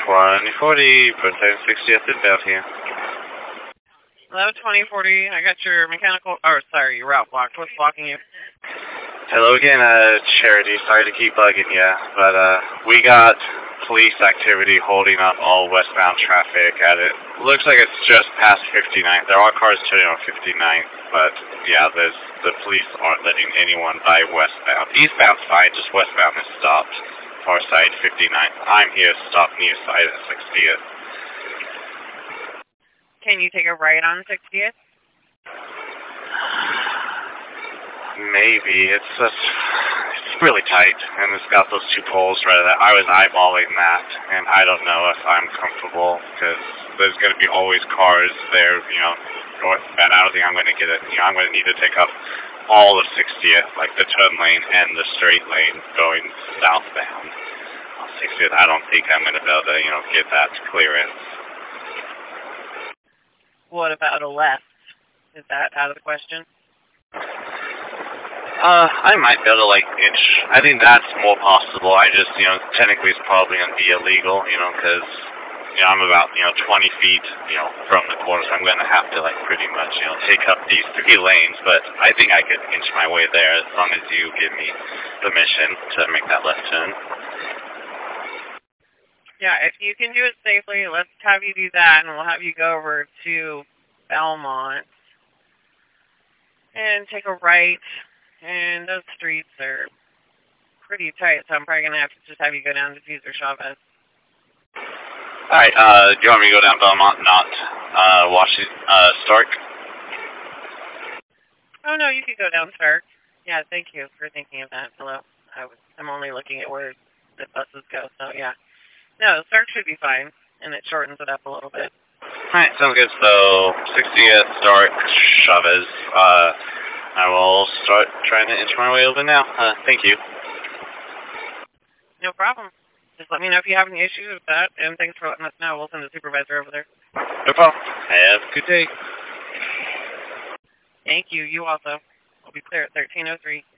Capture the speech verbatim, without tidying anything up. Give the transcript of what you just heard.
twenty forty, Burntown sixtieth inbound here. Hello, twenty forty. I got your mechanical, or sorry, your route blocked. What's blocking you? Hello again, uh, Charity. Sorry to keep bugging you, but, uh, we got police activity holding up all westbound traffic at it. Looks like it's just past fifty-ninth. There are cars turning on fifty-ninth, but, yeah, there's, the police aren't letting anyone by westbound. Eastbound's fine, just westbound is stopped. Far side, fifty-ninth. I'm here, stopped near side at sixtieth. Can you take a right on sixtieth? Maybe. It's just, it's really tight, and it's got those two poles right there. I was eyeballing that, and I don't know if I'm comfortable, because there's going to be always cars there, you know, northbound. I don't think I'm going to get it. You know, I'm going to need to take up all of sixtieth, like the turn lane and the straight lane going southbound. On sixtieth, I don't think I'm going to be able to, you know, get that clearance. What about a left? Is that out of the question? Uh, I might be able to, like, inch. I think that's more possible. I just, you know, technically it's probably going to be illegal, you know, because, you know, I'm about, you know, twenty feet, you know, from the corner, so I'm going to have to, like, pretty much, you know, take up these three lanes, but I think I could inch my way there as long as you give me permission to make that left turn. Yeah, if you can do it safely, let's have you do that, and we'll have you go over to Belmont and take a right. And those streets are pretty tight, so I'm probably going to have to just have you go down to Cesar Chavez. Alright, uh, do you want me to go down Belmont, not, uh, Washington, uh, Stark? Oh, no, you could go down Stark. Yeah, thank you for thinking of that. Hello. I was, I'm only looking at where the buses go, so yeah. No, Stark should be fine, and it shortens it up a little bit. Alright, sounds good. So, sixtieth, Stark, Chavez, uh... I will start trying to inch my way over now. Uh, thank you. No problem. Just let me know if you have any issues with that, and thanks for letting us know. We'll send the supervisor over there. No problem. Have a good day. Thank you. You also. We'll be clear at thirteen oh three.